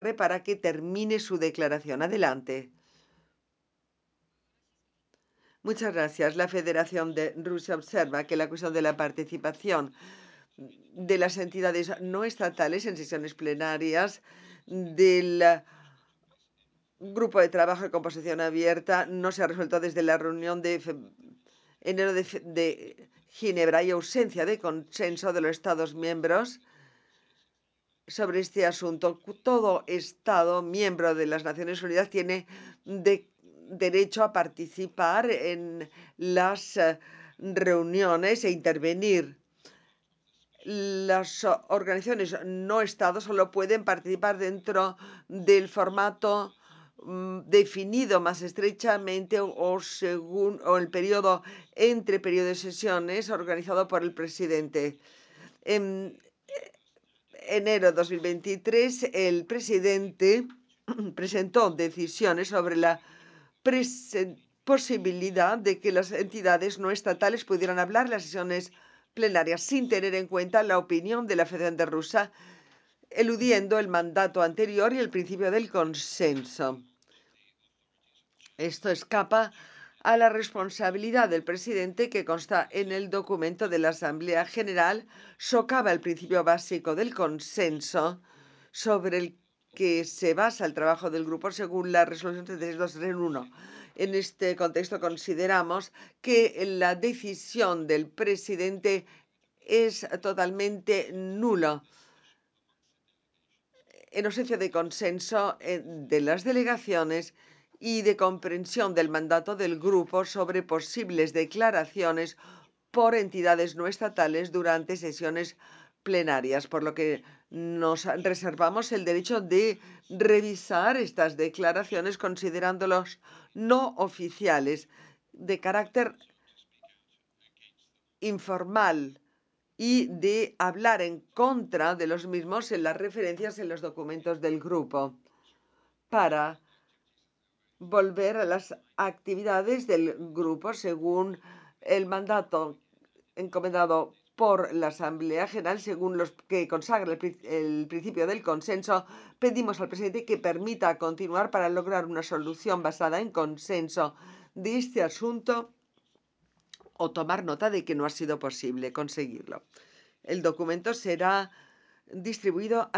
para que termine su declaración. Adelante. Muchas gracias. La Federación de Rusia observa que la cuestión de la participación de las entidades no estatales en sesiones plenarias del grupo de trabajo de composición abierta no se ha resuelto desde la reunión de enero de Ginebra. Hay ausencia de consenso de los Estados miembros sobre este asunto. Todo Estado miembro de las Naciones Unidas tiene derecho a participar en las reuniones e intervenir. Las organizaciones no Estado solo pueden participar dentro del formato definido más estrechamente o según o el periodo entre periodos de sesiones organizado por el presidente. En enero de 2023, el presidente presentó decisiones sobre la posibilidad de que las entidades no estatales pudieran hablar en las sesiones plenarias sin tener en cuenta la opinión de la Federación de Rusia, eludiendo el mandato anterior y el principio del consenso. Esto escapa a la responsabilidad del presidente que consta en el documento de la Asamblea General, socava el principio básico del consenso sobre el que se basa el trabajo del grupo según la resolución 36231. En este contexto consideramos que la decisión del presidente es totalmente nula en ausencia de consenso de las delegaciones y de comprensión del mandato del grupo sobre posibles declaraciones por entidades no estatales durante sesiones plenarias, por lo que nos reservamos el derecho de revisar estas declaraciones considerándolos no oficiales, de carácter informal y de hablar en contra de los mismos en las referencias en los documentos del grupo para volver a las actividades del grupo según el mandato encomendado por la Asamblea General, según los que consagra el principio del consenso. Pedimos al presidente que permita continuar para lograr una solución basada en consenso de este asunto o tomar nota de que no ha sido posible conseguirlo. El documento será distribuido